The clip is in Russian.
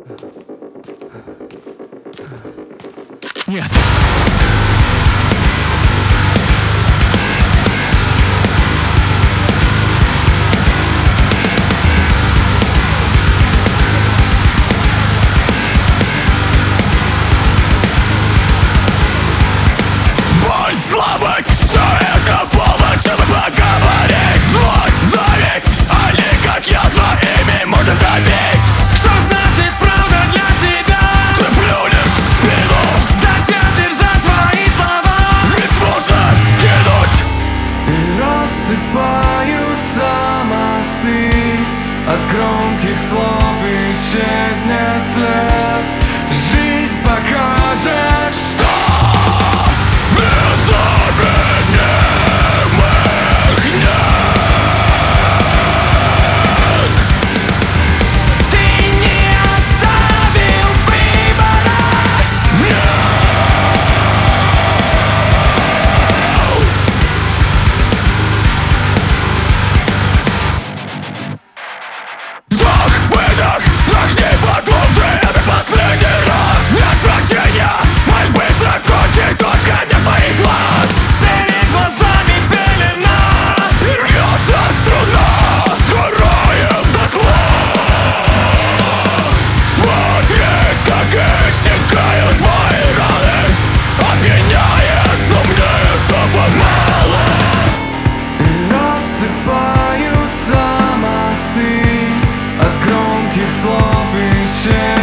Нет! Боль, слабость, все это повод, чтобы поговорить. Злость, зависть, они как язва, ими можно добить. Что значит правда для тебя? Ты плюнешь в спину, Зачем держать свои слова? ведь можно кинуть. И рассыпаются мосты, от громких слов исчезнет след. Жизнь покажет, Что незаменимых нет. ты не оставил выбора. Вдох, выдох, вдохни поглубже, это последний раз. Нет прощения, мольбы закончить точка для своих глаз. Перед глазами пелена, И рвется струна, сгораем дотла. Смотреть, как истекают твои раны, обвиняет, но мне этого мало. и рассыпаются мосты, от громких слов исчезнет